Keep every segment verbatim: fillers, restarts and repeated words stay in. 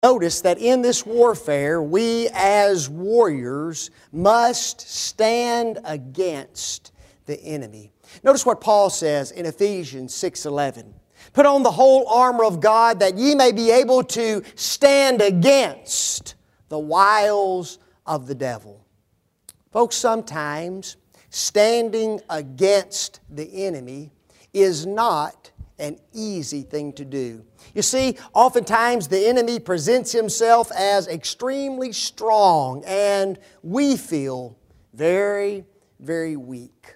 Notice that in this warfare, we as warriors must stand against the enemy. Notice what Paul says in Ephesians six eleven. Put on the whole armor of God that ye may be able to stand against the wiles of the devil. Folks, sometimes standing against the enemy is not an easy thing to do. You see, oftentimes the enemy presents himself as extremely strong, and we feel very, very weak.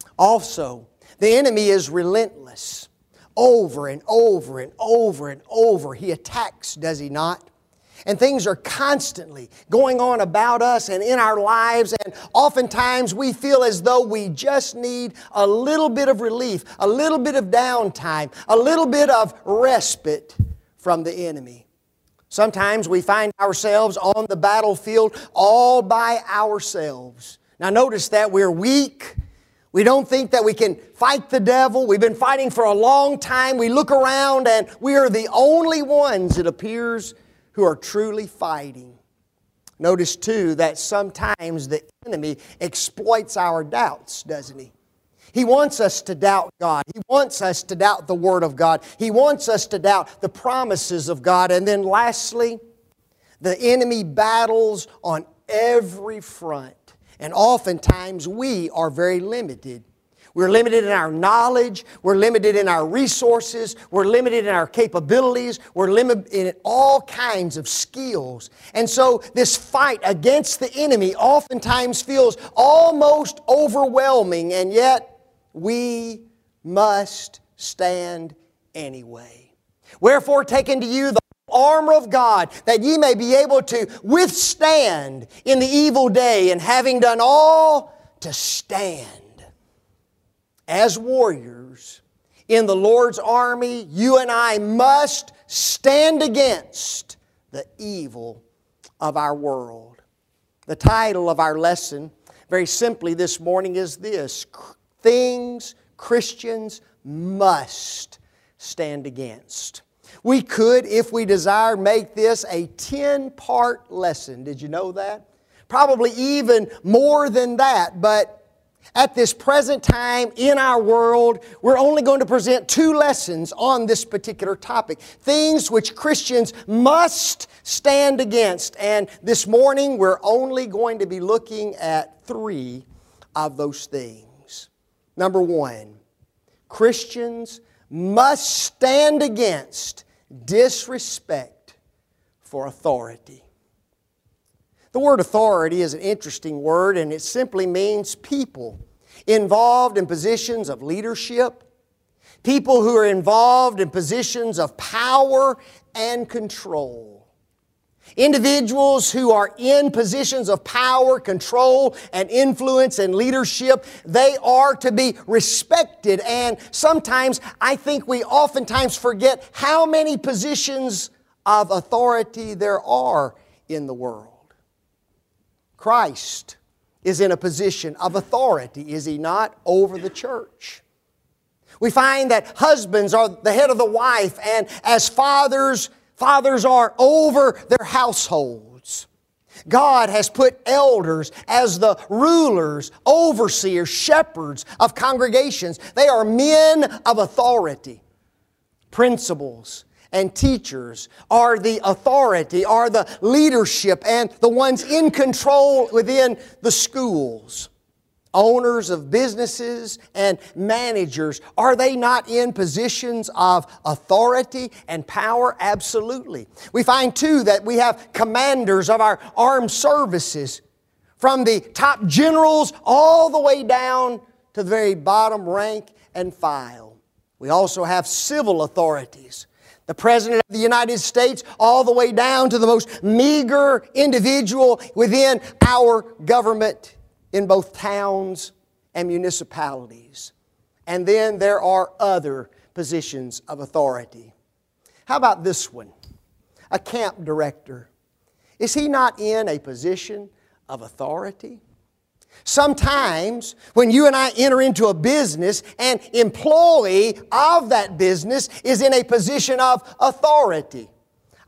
Also, the enemy is relentless. Over and over and over and over he attacks, does he not? And things are constantly going on about us and in our lives, and oftentimes we feel as though we just need a little bit of relief, a little bit of downtime, a little bit of respite from the enemy. Sometimes we find ourselves on the battlefield all by ourselves. Now notice that we're weak. We don't think that we can fight the devil. We've been fighting for a long time. We look around and we are the only ones, it appears, who are truly fighting. Notice too that sometimes the enemy exploits our doubts, doesn't he? He wants us to doubt God. He wants us to doubt the Word of God. He wants us to doubt the promises of God. And then lastly, the enemy battles on every front. And oftentimes we are very limited. We're limited in our knowledge. We're limited in our resources. We're limited in our capabilities. We're limited in all kinds of skills. And so this fight against the enemy oftentimes feels almost overwhelming, and yet we must stand anyway. Wherefore, take unto you the armor of God, that ye may be able to withstand in the evil day, and having done all, to stand. As warriors in the Lord's army, you and I must stand against the evil of our world. The title of our lesson, very simply this morning, is this: Things Christians Must Stand Against. We could, if we desire, make this a ten-part lesson. Did you know that? Probably even more than that, but at this present time in our world, we're only going to present two lessons on this particular topic. Things which Christians must stand against. And this morning, we're only going to be looking at three of those things. Number one, Christians must stand against disrespect for authority. The word authority is an interesting word, and it simply means people involved in positions of leadership, people who are involved in positions of power and control. Individuals who are in positions of power, control, and influence and leadership, they are to be respected. And sometimes I think we oftentimes forget how many positions of authority there are in the world. Christ is in a position of authority, is He not, over the church? We find that husbands are the head of the wife, and as fathers, fathers are over their households. God has put elders as the rulers, overseers, shepherds of congregations. They are men of authority. Principals and teachers are the authority, are the leadership, and the ones in control within the schools. Owners of businesses and managers, are they not in positions of authority and power? Absolutely. We find too that we have commanders of our armed services, from the top generals all the way down to the very bottom rank and file. We also have civil authorities. The President of the United States, all the way down to the most meager individual within our government in both towns and municipalities. And then there are other positions of authority. How about this one? A camp director. Is he not in a position of authority? Sometimes when you and I enter into a business, an employee of that business is in a position of authority.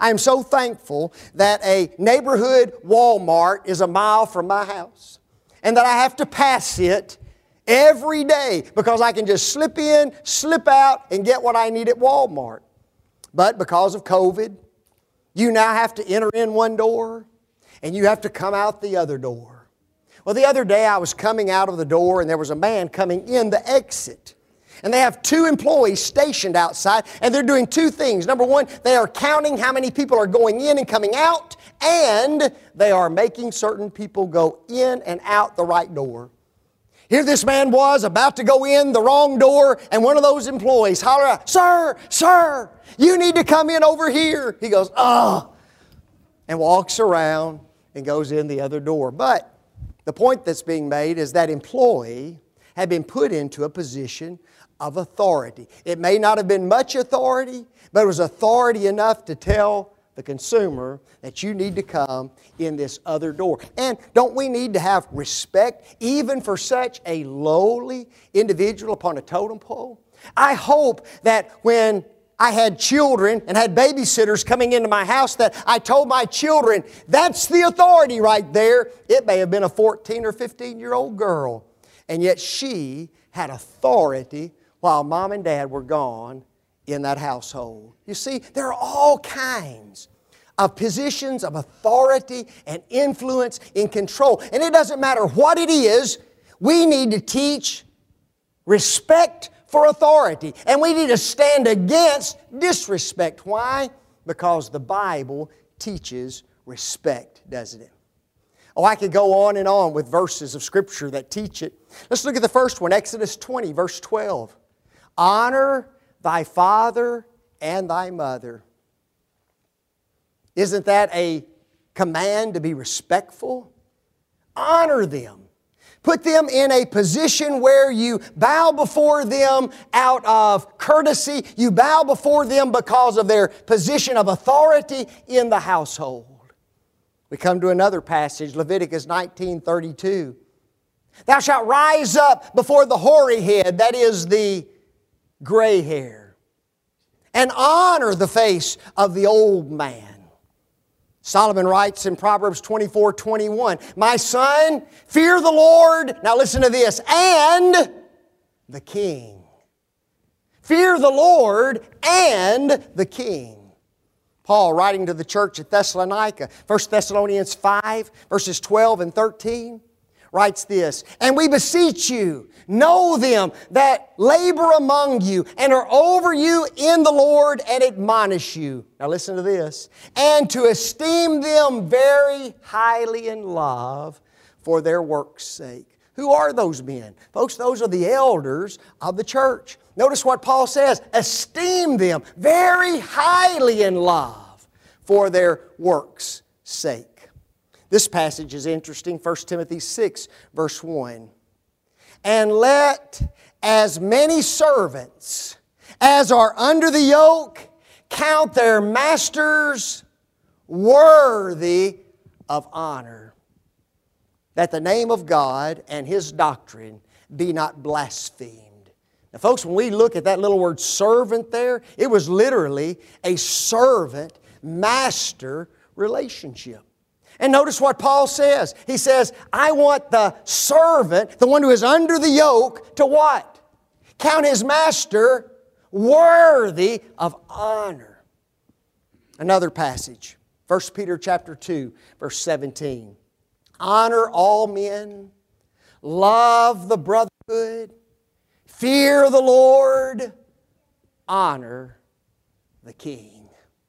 I am so thankful that a neighborhood Walmart is a mile from my house and that I have to pass it every day because I can just slip in, slip out, and get what I need at Walmart. But because of COVID, you now have to enter in one door and you have to come out the other door. Well, the other day I was coming out of the door and there was a man coming in the exit. And they have two employees stationed outside, and they're doing two things. Number one, they are counting how many people are going in and coming out, and they are making certain people go in and out the right door. Here this man was about to go in the wrong door, and one of those employees hollered out, "Sir, sir, you need to come in over here." He goes, "Ah," and walks around and goes in the other door. But the point that's being made is that employee had been put into a position of authority. It may not have been much authority, but it was authority enough to tell the consumer that you need to come in this other door. And don't we need to have respect even for such a lowly individual upon a totem pole? I hope that when I had children and had babysitters coming into my house that I told my children, that's the authority right there. It may have been a fourteen or fifteen year old girl, and yet she had authority while mom and dad were gone in that household. You see, there are all kinds of positions of authority and influence in control. And it doesn't matter what it is, we need to teach respect for authority. And we need to stand against disrespect. Why? Because the Bible teaches respect, doesn't it? Oh, I could go on and on with verses of Scripture that teach it. Let's look at the first one, Exodus twenty, verse twelve. Honor thy father and thy mother. Isn't that a command to be respectful? Honor them. Put them in a position where you bow before them out of courtesy. You bow before them because of their position of authority in the household. We come to another passage, Leviticus nineteen thirty-two. Thou shalt rise up before the hoary head, that is the gray hair, and honor the face of the old man. Solomon writes in Proverbs twenty-four twenty-one, my son, fear the Lord, now listen to this, and the king. Fear the Lord and the king. Paul, writing to the church at Thessalonica, First Thessalonians five, verses twelve and thirteen, writes this, and we beseech you, know them that labor among you and are over you in the Lord and admonish you. Now listen to this. And to esteem them very highly in love for their work's sake. Who are those men? Folks, those are the elders of the church. Notice what Paul says. Esteem them very highly in love for their work's sake. This passage is interesting, First Timothy six, verse one. And let as many servants as are under the yoke count their masters worthy of honor, that the name of God and His doctrine be not blasphemed. Now folks, when we look at that little word servant there, it was literally a servant-master relationship. And notice what Paul says. He says, I want the servant, the one who is under the yoke, to what? Count his master worthy of honor. Another passage, First Peter chapter two, verse seventeen. Honor all men, love the brotherhood, fear the Lord, honor the king.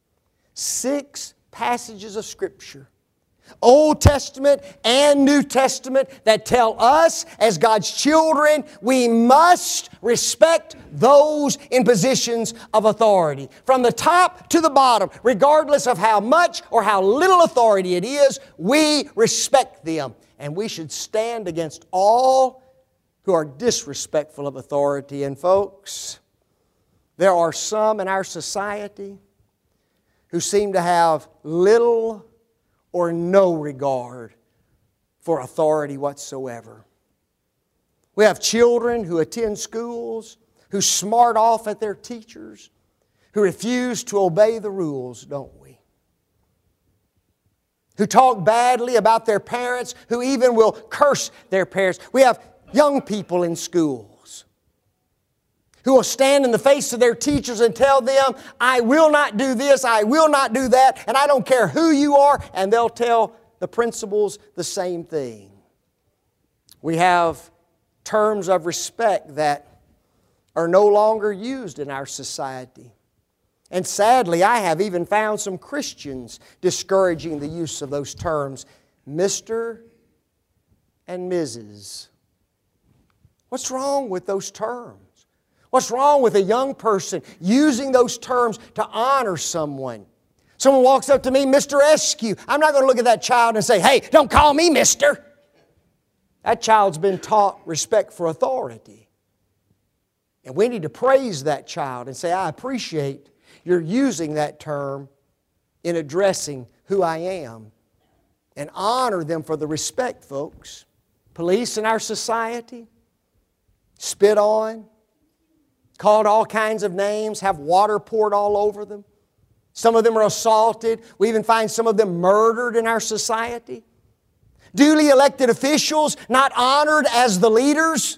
Six passages of Scripture, Old Testament and New Testament, that tell us as God's children we must respect those in positions of authority. From the top to the bottom, regardless of how much or how little authority it is, we respect them. And we should stand against all who are disrespectful of authority. And folks, there are some in our society who seem to have little or no regard for authority whatsoever. We have children who attend schools, who smart off at their teachers, who refuse to obey the rules, don't we? who talk badly about their parents, who even will curse their parents. We have young people in schools who will stand in the face of their teachers and tell them, I will not do this, I will not do that, and I don't care who you are, and they'll tell the principals the same thing. We have terms of respect that are no longer used in our society. And sadly, I have even found some Christians discouraging the use of those terms, Mister and Missus What's wrong with those terms? What's wrong with a young person using those terms to honor someone? Someone walks up to me, Mister Eskew. I'm not going to look at that child and say, hey, don't call me Mister That child's been taught respect for authority. And we need to praise that child and say, I appreciate you're using that term in addressing who I am. And honor them for the respect, folks. Police in our society, spit on, called all kinds of names, have water poured all over them. Some of them are assaulted. We even find some of them murdered in our society. Duly elected officials not honored as the leaders.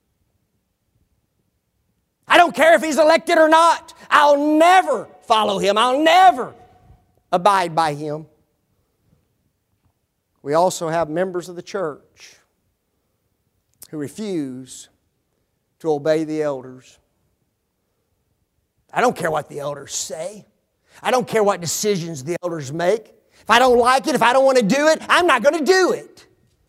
I don't care if he's elected or not. I'll never follow him. I'll never abide by him. We also have members of the church who refuse to obey the elders. I don't care what the elders say. I don't care what decisions the elders make. If I don't like it, if I don't want to do it, I'm not going to do it.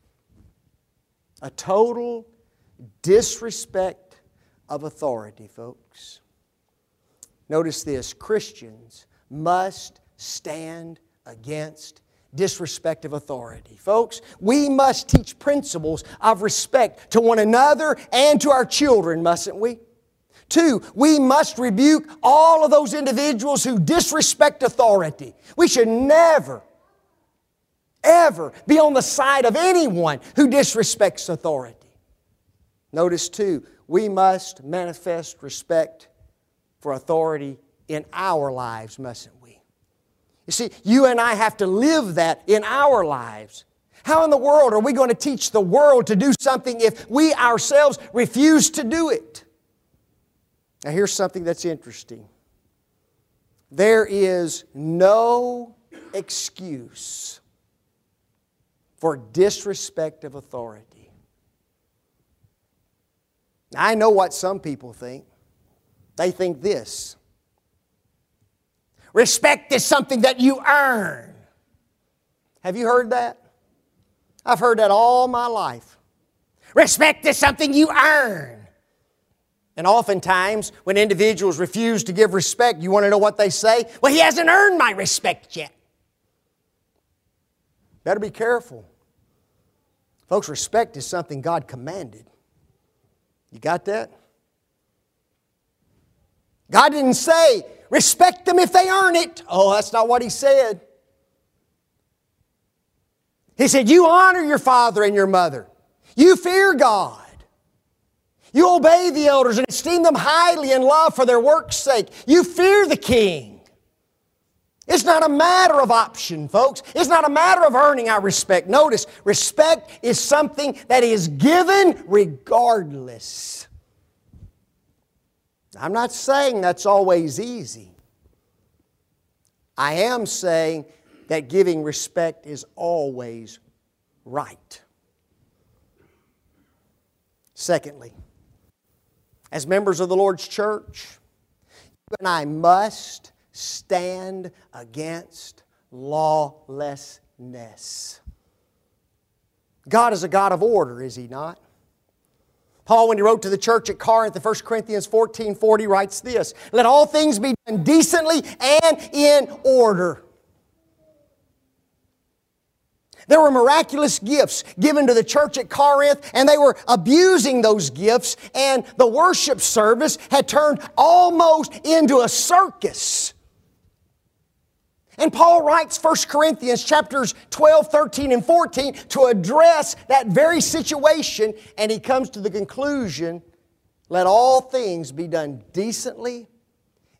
A total disrespect of authority, folks. Notice this, Christians must stand against disrespect of authority. Folks, we must teach principles of respect to one another and to our children, mustn't we? Two, we must rebuke all of those individuals who disrespect authority. We should never, ever be on the side of anyone who disrespects authority. Notice too, we must manifest respect for authority in our lives, mustn't we? You see, you and I have to live that in our lives. How in the world are we going to teach the world to do something if we ourselves refuse to do it? Now here's something that's interesting. There is no excuse for disrespect of authority. Now, I know what some people think. They think this. Respect is something that you earn. Have you heard that? I've heard that all my life. Respect is something you earn. And oftentimes, when individuals refuse to give respect, you want to know what they say? Well, he hasn't earned my respect yet. Better be careful. Folks, respect is something God commanded. You got that? God didn't say, respect them if they earn it. Oh, that's not what He said. He said, you honor your father and your mother. You fear God. You obey the elders and esteem them highly in love for their work's sake. You fear the king. It's not a matter of option, folks. It's not a matter of earning our respect. Notice, respect is something that is given regardless. I'm not saying that's always easy. I am saying that giving respect is always right. Secondly, as members of the Lord's church, you and I must stand against lawlessness. God is a God of order, is He not? Paul, when he wrote to the church at Corinth in First Corinthians fourteen forty, writes this, let all things be done decently and in order. There were miraculous gifts given to the church at Corinth, and they were abusing those gifts, and the worship service had turned almost into a circus. And Paul writes First Corinthians chapters twelve, thirteen, and fourteen to address that very situation, and he comes to the conclusion, let all things be done decently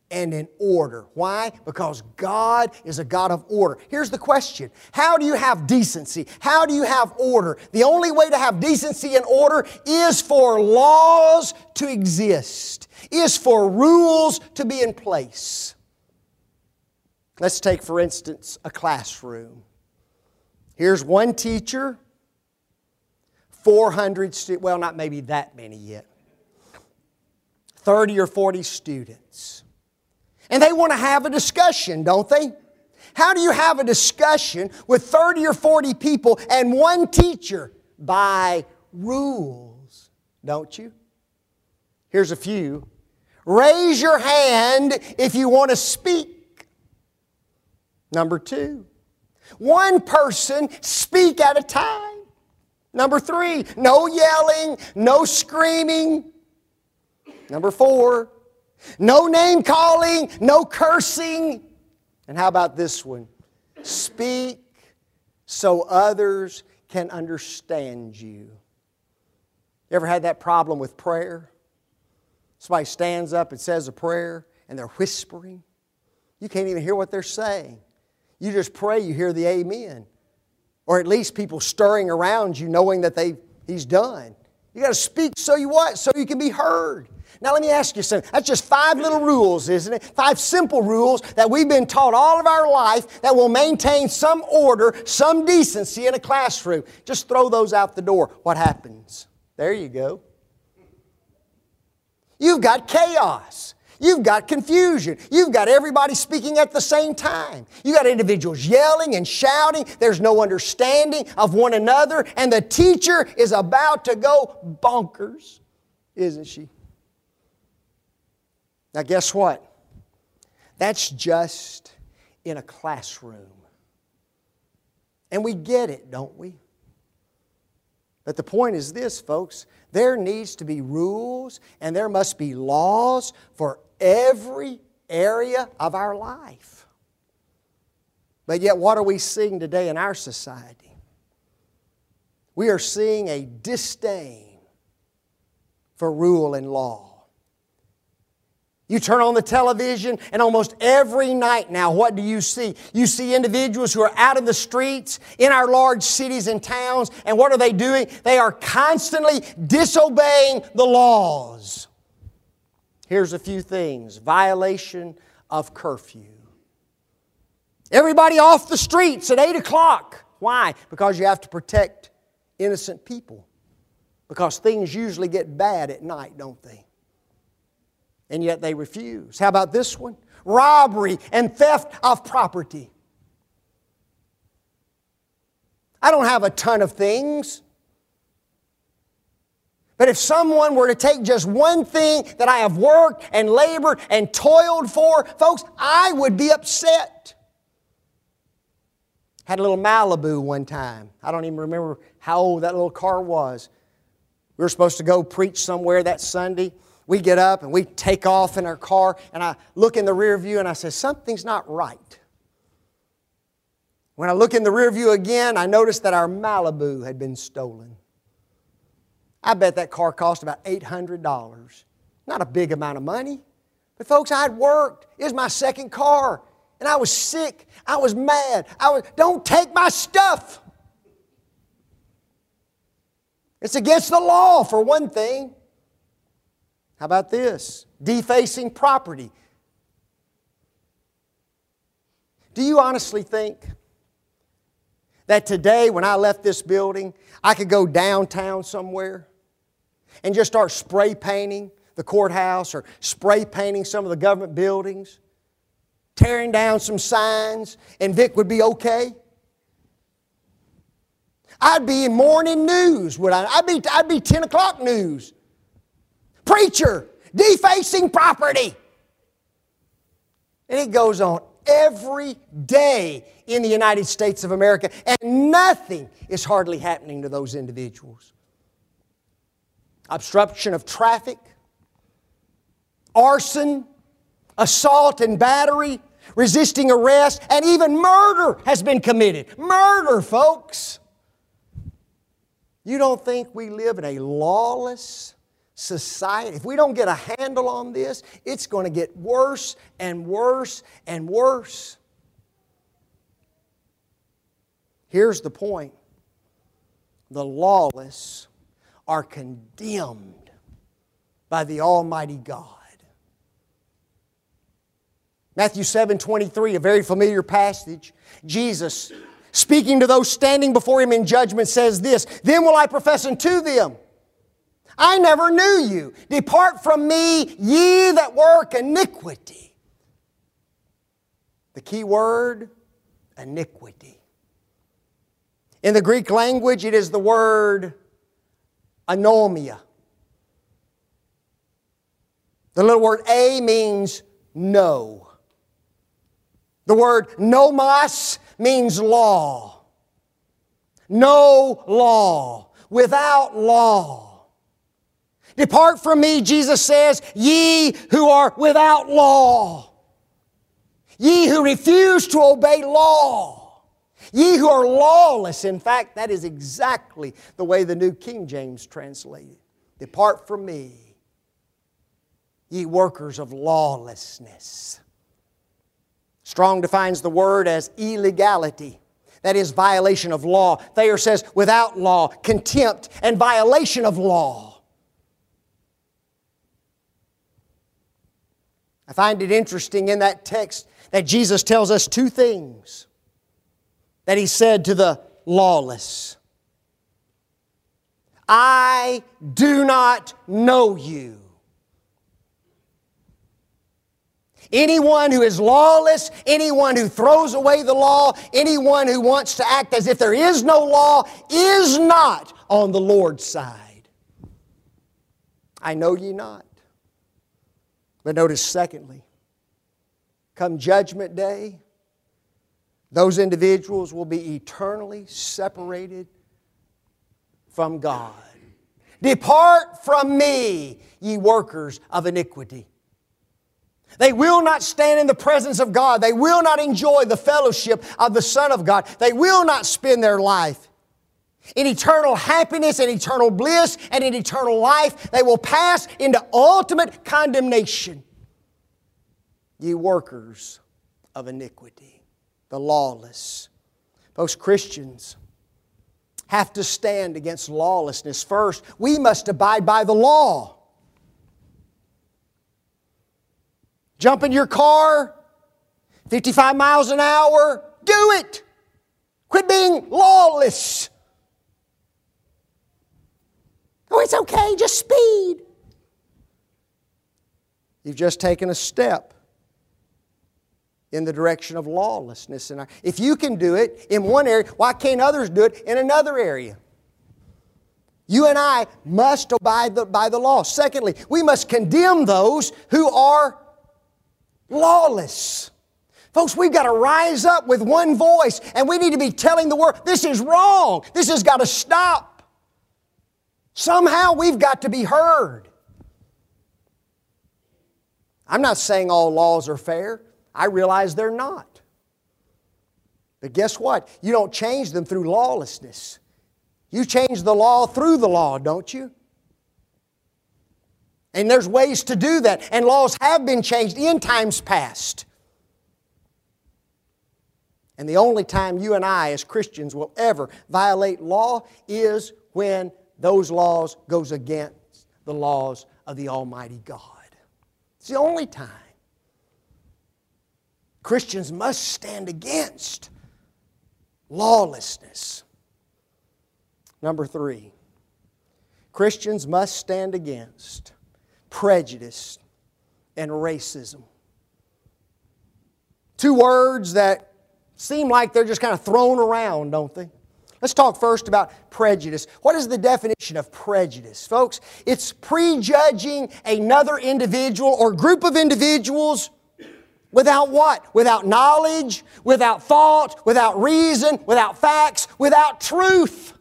and in order. Why? Because God is a God of order. Here's the question. How do you have decency? How do you have order? The only way to have decency and order is for laws to exist, is for rules to be in place. Let's take, for instance, a classroom. Here's one teacher, four hundred students, well, not maybe that many yet, thirty or forty students. And they want to have a discussion, don't they? How do you have a discussion with thirty or forty people and one teacher? By rules, don't you? Here's a few. Raise your hand if you want to speak. Number two, one person speak at a time. Number three, no yelling, no screaming. Number four, no name calling, no cursing. And how about this one? Speak so others can understand you. You ever had that problem with prayer? Somebody stands up and says a prayer and they're whispering. You can't even hear what they're saying. You just pray, you hear the amen. Or at least people stirring around you knowing that they he's done. You got to speak so you what? So you can be heard. Now let me ask you something. That's just five little rules, isn't it? Five simple rules that we've been taught all of our life that will maintain some order, some decency in a classroom. Just throw those out the door. What happens? There you go. You've got chaos. You've got confusion. You've got everybody speaking at the same time. You've got individuals yelling and shouting. There's no understanding of one another. And the teacher is about to go bonkers, isn't she? Now guess what? That's just in a classroom. And we get it, don't we? But the point is this, folks. There needs to be rules and there must be laws for every area of our life. But yet what are we seeing today in our society? We are seeing a disdain for rule and law. You turn on the television and almost every night now, what do you see? You see individuals who are out in the streets in our large cities and towns, and what are they doing? They are constantly disobeying the laws. Here's a few things. Violation of curfew. Everybody off the streets at eight o'clock. Why? Because you have to protect innocent people. Because things usually get bad at night, don't they? And yet they refuse. How about this one? Robbery and theft of property. I don't have a ton of things. But if someone were to take just one thing that I have worked and labored and toiled for, folks, I would be upset. Had a little Malibu one time. I don't even remember how old that little car was. We were supposed to go preach somewhere that Sunday. We get up and we take off in our car, and I look in the rear view and I say, something's not right. When I look in the rear view again, I noticed that our Malibu had been stolen. I bet that car cost about eight hundred dollars. Not a big amount of money. But folks, I had worked. It was my second car. And I was sick. I was mad. I was, don't take my stuff. It's against the law, for one thing. How about this? Defacing property. Do you honestly think that today when I left this building, I could go downtown somewhere and just start spray painting the courthouse or spray painting some of the government buildings, tearing down some signs, and Vic would be okay? I'd be in morning news, would I? I'd be, I'd be ten o'clock news. Preacher, defacing property. And it goes on every day in the United States of America, and nothing is hardly happening to those individuals. Obstruction of traffic, arson, assault and battery, resisting arrest, and even murder has been committed. Murder, folks. You don't think we live in a lawless society, if we don't get a handle on this, it's going to get worse and worse and worse. Here's the point. The lawless are condemned by the Almighty God. Matthew seven twenty-three, a very familiar passage. Jesus, speaking to those standing before Him in judgment, says this, "Then will I profess unto them, I never knew you. Depart from me, ye that work iniquity." The key word, iniquity. In the Greek language, it is the word anomia. The little word a means no. The word nomos means law. No law. Without law. Depart from me, Jesus says, ye who are without law. Ye who refuse to obey law. Ye who are lawless. In fact, that is exactly the way the New King James translated. Depart from me, ye workers of lawlessness. Strong defines the word as illegality. That is violation of law. Thayer says without law, contempt, and violation of law. I find it interesting in that text that Jesus tells us two things that He said to the lawless. I do not know you. Anyone who is lawless, anyone who throws away the law, anyone who wants to act as if there is no law is not on the Lord's side. I know ye not. But notice secondly, come judgment day, those individuals will be eternally separated from God. Depart from me, ye workers of iniquity. They will not stand in the presence of God. They will not enjoy the fellowship of the Son of God. They will not spend their life in eternal happiness and eternal bliss and in eternal life. They will pass into ultimate condemnation. Ye workers of iniquity, the lawless. Folks, Christians have to stand against lawlessness. First, we must abide by the law. Jump in your car, fifty-five miles an hour, do it. Quit being lawless. Oh, it's okay, just speed. You've just taken a step in the direction of lawlessness. And if you can do it in one area, why can't others do it in another area? You and I must abide by the law. Secondly, we must condemn those who are lawless. Folks, we've got to rise up with one voice and we need to be telling the world, this is wrong. This has got to stop. Somehow we've got to be heard. I'm not saying all laws are fair. I realize they're not. But guess what? You don't change them through lawlessness. You change the law through the law, don't you? And there's ways to do that. And laws have been changed in times past. And the only time you and I as Christians will ever violate law is when those laws goes against the laws of the Almighty God. It's the only time. Christians must stand against lawlessness. Number three, Christians must stand against prejudice and racism. Two words that seem like they're just kind of thrown around, don't they? Let's talk first about prejudice. What is the definition of prejudice? Folks, it's prejudging another individual or group of individuals without what? Without knowledge, without thought, without reason, without facts, without truth.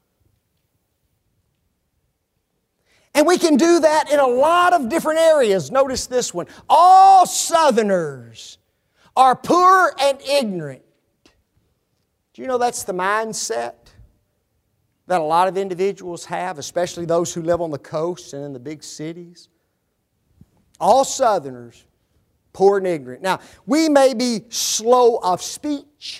And we can do that in a lot of different areas. Notice this one. All Southerners are poor and ignorant. Do you know that's the mindset that a lot of individuals have, especially those who live on the coast and in the big cities? All Southerners, poor and ignorant. Now, we may be slow of speech,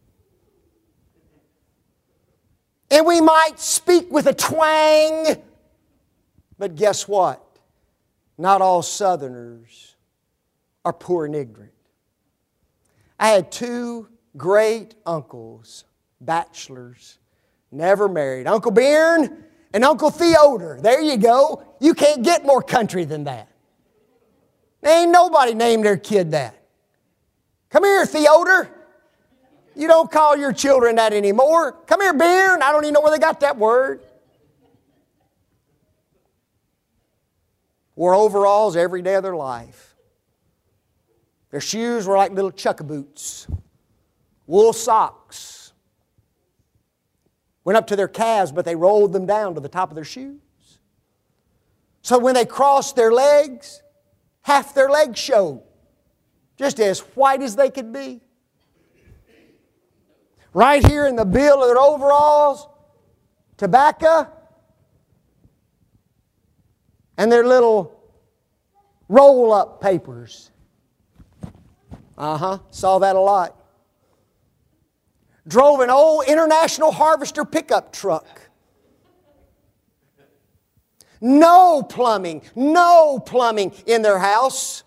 and we might speak with a twang, but guess what? Not all Southerners are poor and ignorant. I had two great uncles, bachelors, never married. Uncle Byrne and Uncle Theodore. There you go. You can't get more country than that. Ain't nobody named their kid that. Come here, Theodore. You don't call your children that anymore. Come here, Byrne. I don't even know where they got that word. Wore overalls every day of their life. Their shoes were like little chukka boots. Wool socks. Went up to their calves, but they rolled them down to the top of their shoes. So when they crossed their legs, half their legs showed. Just as white as they could be. Right here in the bill of their overalls, tobacco, and their little roll-up papers. Uh-huh, saw that a lot. Drove an old International Harvester pickup truck. No plumbing, no plumbing in their house.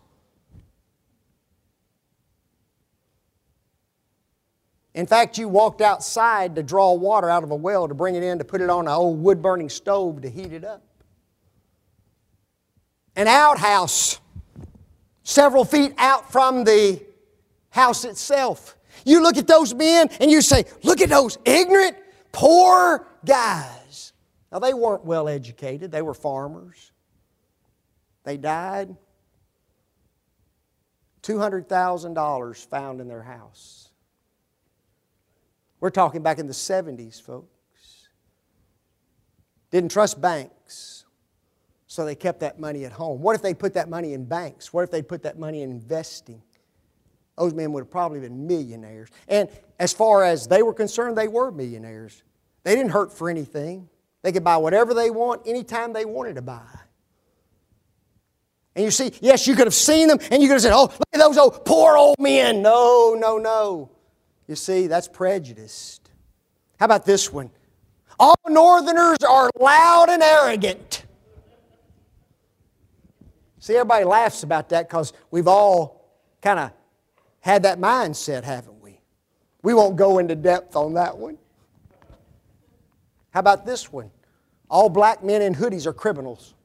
In fact, you walked outside to draw water out of a well to bring it in to put it on an old wood-burning stove to heat it up. An outhouse several feet out from the house itself. You look at those men and you say, look at those ignorant, poor guys. Now, they weren't well educated. They were farmers. They died. two hundred thousand dollars found in their house. We're talking back in the seventies, folks. Didn't trust banks, so they kept that money at home. What if they put that money in banks? What if they put that money in investing? Those men would have probably been millionaires. And as far as they were concerned, they were millionaires. They didn't hurt for anything. They could buy whatever they want anytime they wanted to buy. And you see, yes, you could have seen them and you could have said, oh, look at those old poor old men. No, no, no. You see, that's prejudiced. How about this one? All Northerners are loud and arrogant. See, everybody laughs about that because we've all kind of had that mindset, haven't we? We won't go into depth on that one. How about this one? All black men in hoodies are criminals.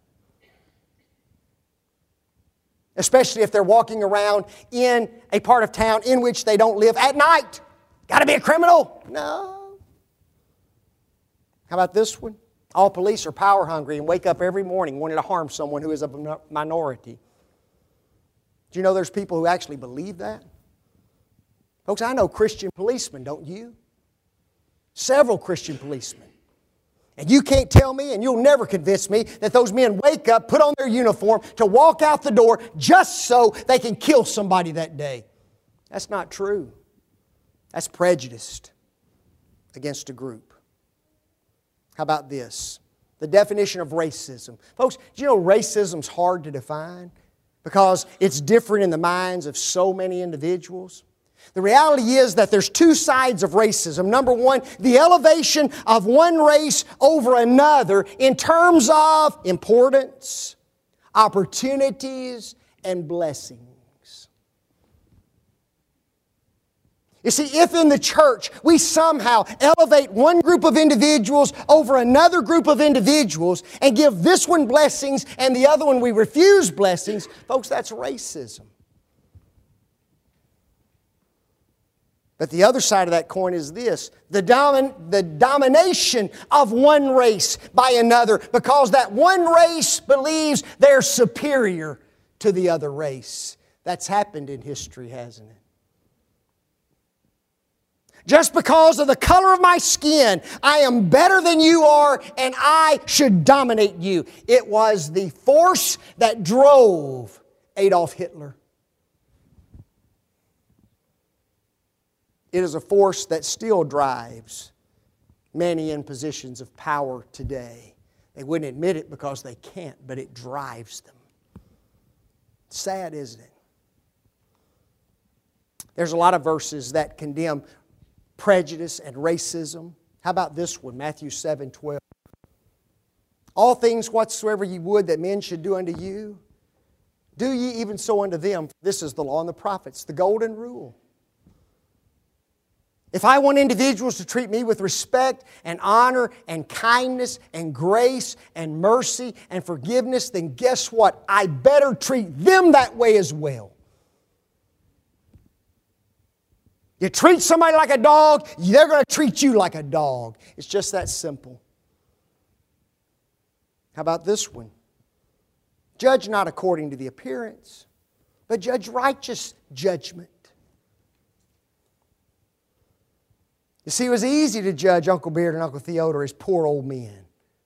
Especially if they're walking around in a part of town in which they don't live at night. Got to be a criminal? No. How about this one? All police are power hungry and wake up every morning wanting to harm someone who is a minority. Do you know there's people who actually believe that? Folks, I know Christian policemen, don't you? Several Christian policemen. And you can't tell me, and you'll never convince me, that those men wake up, put on their uniform to walk out the door just so they can kill somebody that day. That's not true. That's prejudiced against a group. How about this? The definition of racism. Folks, do you know racism's hard to define? Because it's different in the minds of so many individuals. The reality is that there's two sides of racism. Number one, the elevation of one race over another in terms of importance, opportunities, and blessings. You see, if in the church we somehow elevate one group of individuals over another group of individuals and give this one blessings and the other one we refuse blessings, folks, that's racism. But the other side of that coin is this, the, domin- the domination of one race by another because that one race believes they're superior to the other race. That's happened in history, hasn't it? Just because of the color of my skin, I am better than you are and I should dominate you. It was the force that drove Adolf Hitler. It is a force that still drives many in positions of power today. They wouldn't admit it because they can't, but it drives them. Sad, isn't it? There's a lot of verses that condemn prejudice and racism. How about this one, Matthew seven twelve? All things whatsoever ye would that men should do unto you, do ye even so unto them. This is the law and the prophets, the golden rule. If I want individuals to treat me with respect and honor and kindness and grace and mercy and forgiveness, then guess what? I better treat them that way as well. You treat somebody like a dog, they're going to treat you like a dog. It's just that simple. How about this one? Judge not according to the appearance, but judge righteous judgment. You see, it was easy to judge Uncle Beard and Uncle Theodore as poor old men.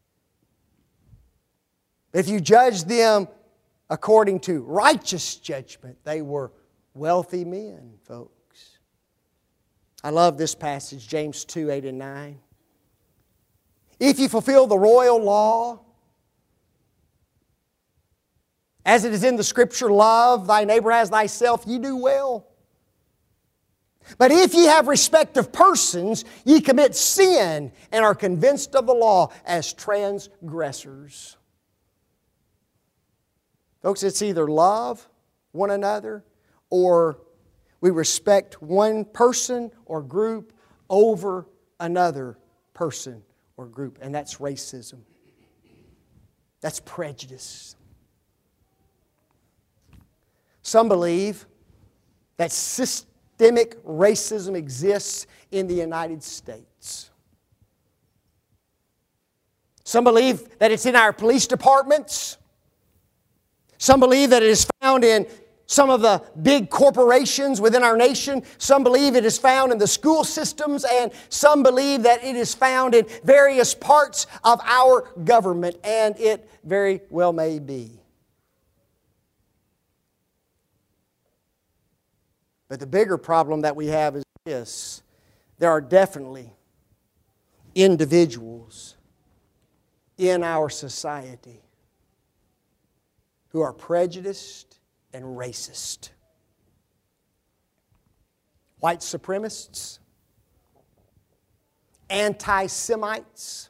If you judged them according to righteous judgment, they were wealthy men, folks. I love this passage, James two, eight and nine. If you fulfill the royal law, as it is in the Scripture, love thy neighbor as thyself, ye do well. But if ye have respect of persons, ye commit sin and are convinced of the law as transgressors. Folks, it's either love one another or we respect one person or group over another person or group. And that's racism. That's prejudice. Some believe that systemic racism exists in the United States. Some believe that it's in our police departments. Some believe that it is found in some of the big corporations within our nation. Some believe it is found in the school systems, and some believe that it is found in various parts of our government, and it very well may be. But the bigger problem that we have is this. There are definitely individuals in our society who are prejudiced and racist. White supremacists, anti-Semites,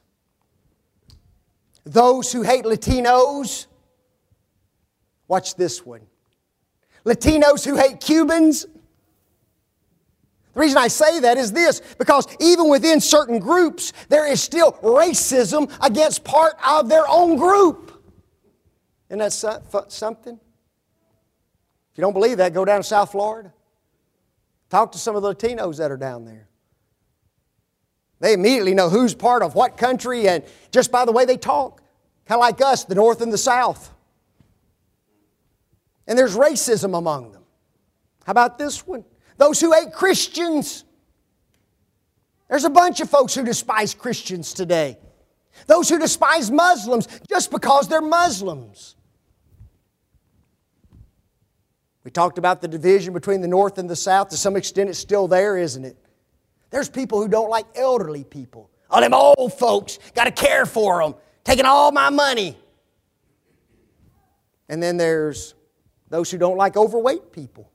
those who hate Latinos. Watch this one. Latinos who hate Cubans. The reason I say that is this, because even within certain groups, there is still racism against part of their own group. Isn't that something? If you don't believe that, go down to South Florida. Talk to some of the Latinos that are down there. They immediately know who's part of what country, and just by the way they talk. Kind of like us, the North and the South. And there's racism among them. How about this one? Those who hate Christians. There's a bunch of folks who despise Christians today. Those who despise Muslims just because they're Muslims. We talked about the division between the North and the South. To some extent, it's still there, isn't it? There's people who don't like elderly people. Oh, them old folks, got to care for them, taking all my money. And then there's those who don't like overweight people.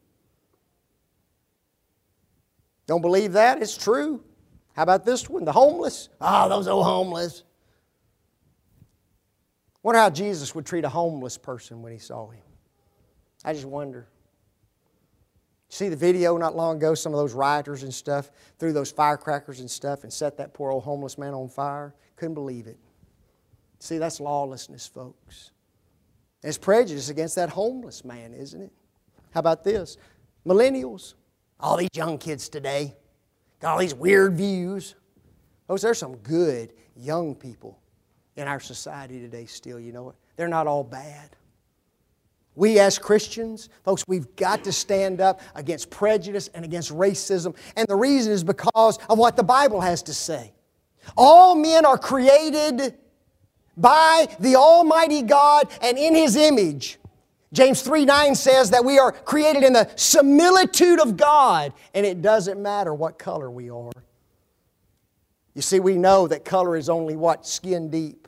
Don't believe that? It's true. How about this one? The homeless. Oh, those old homeless. Wonder how Jesus would treat a homeless person when He saw him. I just wonder. See the video not long ago, some of those rioters and stuff threw those firecrackers and stuff and set that poor old homeless man on fire. Couldn't believe it. See, that's lawlessness, folks. There's prejudice against that homeless man, isn't it? How about this? Millennials. All these young kids today got all these weird views. Folks, there's some good young people in our society today still, you know what? They're not all bad. We as Christians, folks, we've got to stand up against prejudice and against racism. And the reason is because of what the Bible has to say. All men are created by the Almighty God and in His image. James three nine says that we are created in the similitude of God, and it doesn't matter what color we are. You see, we know that color is only what? Skin deep.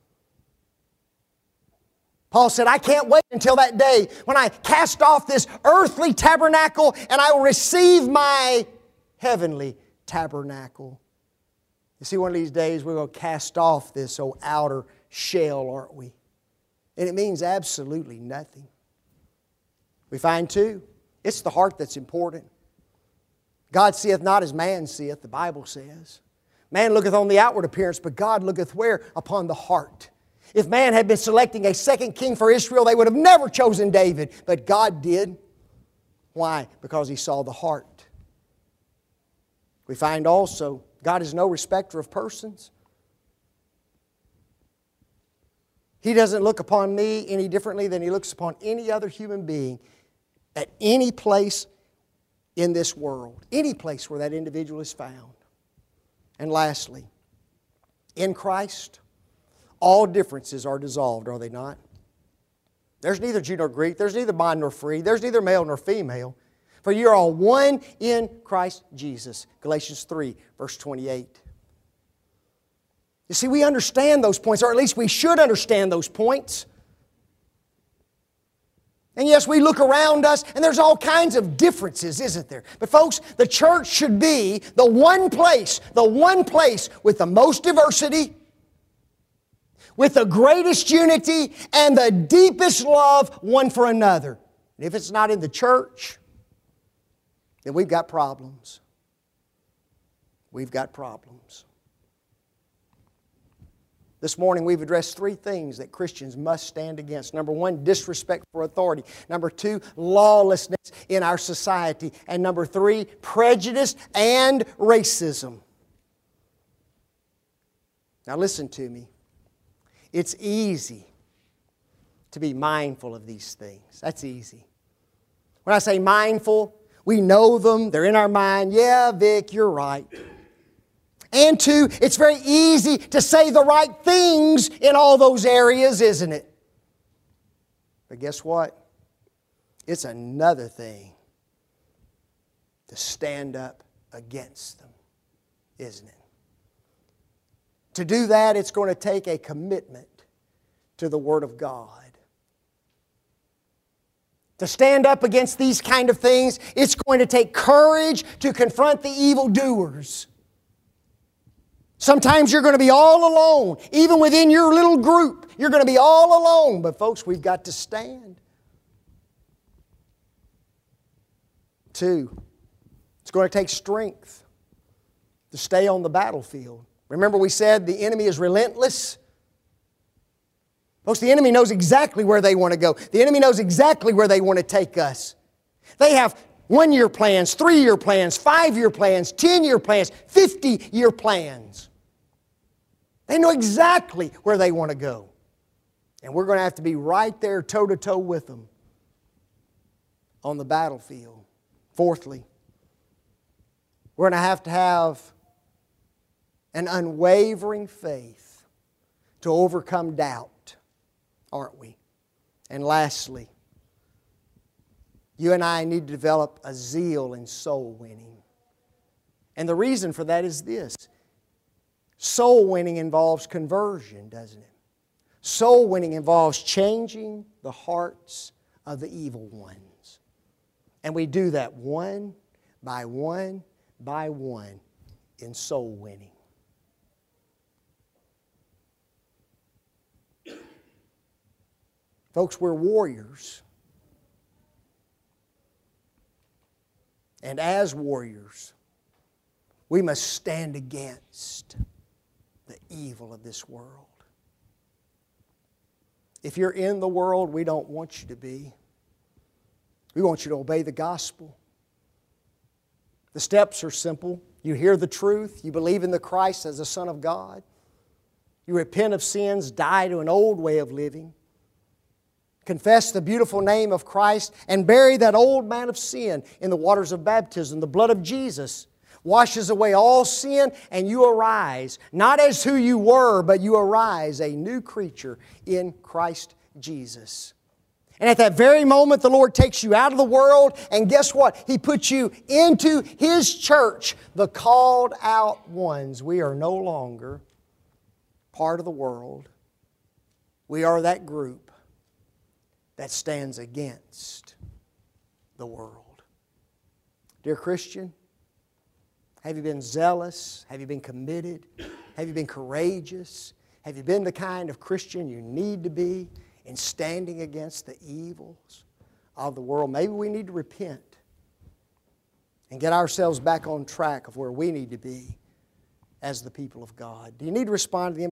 Paul said, I can't wait until that day when I cast off this earthly tabernacle and I will receive my heavenly tabernacle. You see, one of these days we're going to cast off this old outer shell, aren't we? And it means absolutely nothing. We find too, it's the heart that's important. God seeth not as man seeth, the Bible says. Man looketh on the outward appearance, but God looketh where? Upon the heart. If man had been selecting a second king for Israel, they would have never chosen David. But God did. Why? Because He saw the heart. We find also, God is no respecter of persons. He doesn't look upon me any differently than He looks upon any other human being at any place in this world. Any place where that individual is found. And lastly, in Christ, all differences are dissolved, are they not? There's neither Jew nor Greek. There's neither bond nor free. There's neither male nor female. For you are all one in Christ Jesus. Galatians three, verse twenty-eight. You see, we understand those points, or at least we should understand those points. And yes, we look around us, and there's all kinds of differences, isn't there? But folks, the church should be the one place, the one place with the most diversity, with the greatest unity and the deepest love one for another. And if it's not in the church, then we've got problems. We've got problems. This morning we've addressed three things that Christians must stand against. Number one, disrespect for authority. Number two, lawlessness in our society. And number three, prejudice and racism. Now listen to me. It's easy to be mindful of these things. That's easy. When I say mindful, we know them, they're in our mind. Yeah, Vic, you're right. And two, it's very easy to say the right things in all those areas, isn't it? But guess what? It's another thing to stand up against them, isn't it? To do that, it's going to take a commitment to the Word of God. To stand up against these kind of things, it's going to take courage to confront the evildoers. Sometimes you're going to be all alone. Even within your little group, you're going to be all alone. But folks, we've got to stand. Two, it's going to take strength to stay on the battlefield. Remember we said the enemy is relentless? Folks, the enemy knows exactly where they want to go. The enemy knows exactly where they want to take us. They have one-year plans, three-year plans, five-year plans, ten-year plans, fifty-year plans. They know exactly where they want to go. And we're going to have to be right there toe-to-toe with them on the battlefield. Fourthly, we're going to have to have an unwavering faith to overcome doubt, aren't we? And lastly, you and I need to develop a zeal in soul winning. And the reason for that is this. Soul winning involves conversion, doesn't it? Soul winning involves changing the hearts of the evil ones. And we do that one by one by one in soul winning. Folks, we're warriors. And as warriors, we must stand against the evil of this world. If you're in the world, we don't want you to be. We want you to obey the gospel. The steps are simple. You hear the truth. You believe in the Christ as the Son of God. You repent of sins, die to an old way of living. Confess the beautiful name of Christ and bury that old man of sin in the waters of baptism. The blood of Jesus washes away all sin, and you arise, not as who you were, but you arise a new creature in Christ Jesus. And at that very moment, the Lord takes you out of the world, and guess what? He puts you into His church, the called out ones. We are no longer part of the world. We are that group that stands against the world. Dear Christian, have you been zealous? Have you been committed? Have you been courageous? Have you been the kind of Christian you need to be in standing against the evils of the world? Maybe we need to repent and get ourselves back on track of where we need to be as the people of God. Do you need to respond to the